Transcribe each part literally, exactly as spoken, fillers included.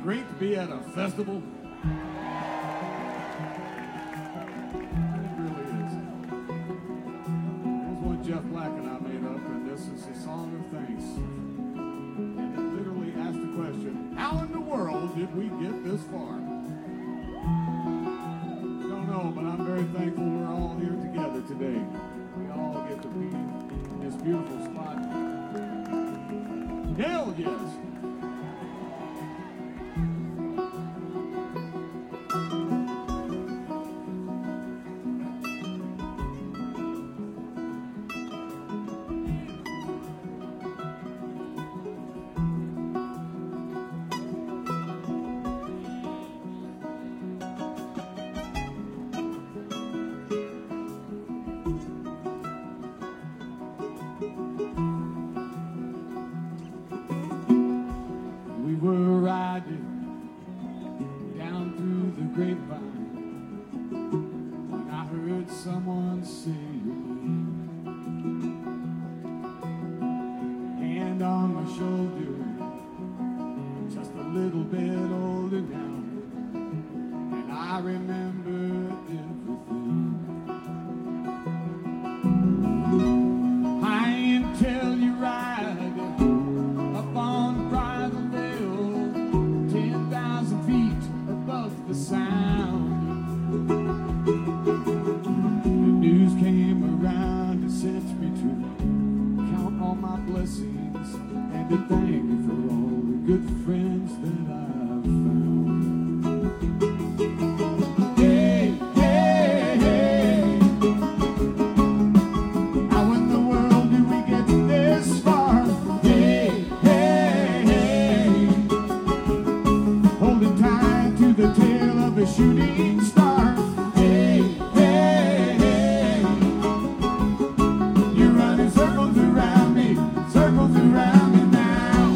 great to be at a festival? It really is. Here's one Jeff Black and I made up, and this is a song of thanks. And it literally asked the question, how in the world did we get this far? Don't know, but I'm very thankful we're all here together today. We all get to be in this beautiful spot. Hell yes! We were riding down through the grapevine when I heard someone say your name. Hand on my shoulder, just a little bit older now, and I remember everything. I ain't tell you right up on Bridal Veil, ten thousand feet above the sound. The news came around and sent me to count all my blessings and to thank you for all the good friends that I've found. Hey, hey, hey, how in the world did we get this far? Hey, hey, hey, holding tight to the tail of a shooting star. Hey, hey, hey, you're running circles around me, circles around me now.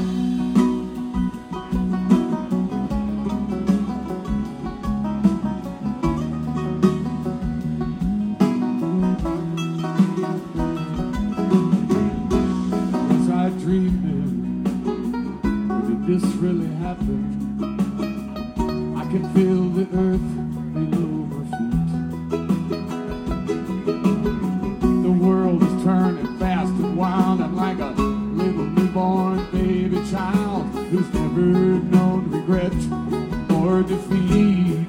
Was I dreaming? Or did this really happen? I can feel the earth below my feet. The world is turning fast and wild. I'm like a little newborn baby child who's never known regret or defeat.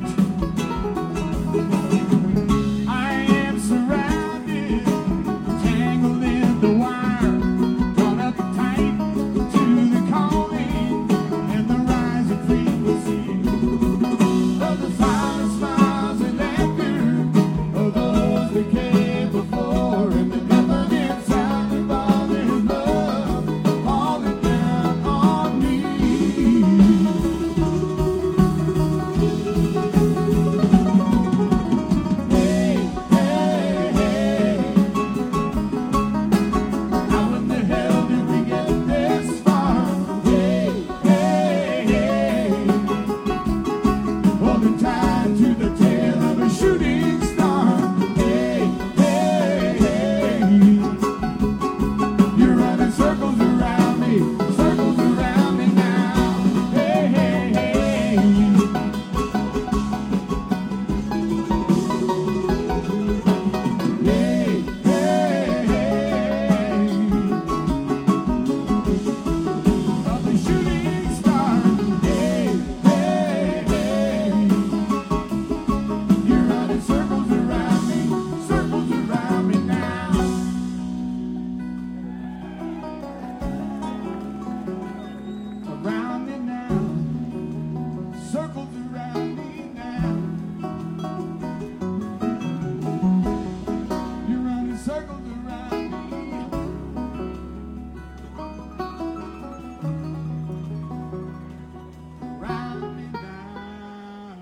I am surrounded, tangled in the wire, drawn up tight to the calling and the rising frequency of the silent smiles and laughter of those that came before, and the never-ending sound of all their love falling down on me. Hey, hey, hey, how in the hell did we get this far? Hey, hey, hey, holding tight to the tail of a shooting star. Hey, hey, hey, you're running circles around me, circles around me now. Hey, hey, hey, hey, hey, hey, of the shooting star. Hey, hey, hey, you're running circles around me, circles around me now. Around me now, circles around me now. You're running circles around me. Around me now.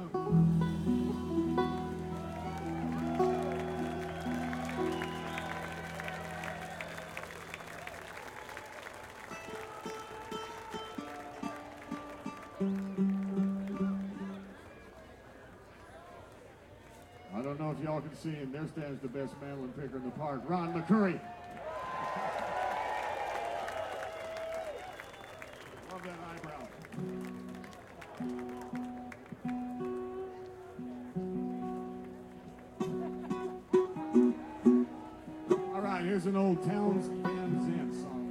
I don't know if y'all can see him. There stands the best mandolin picker in the park, Ron McCurry. Love that eyebrow. an old Towns Van Zandt song.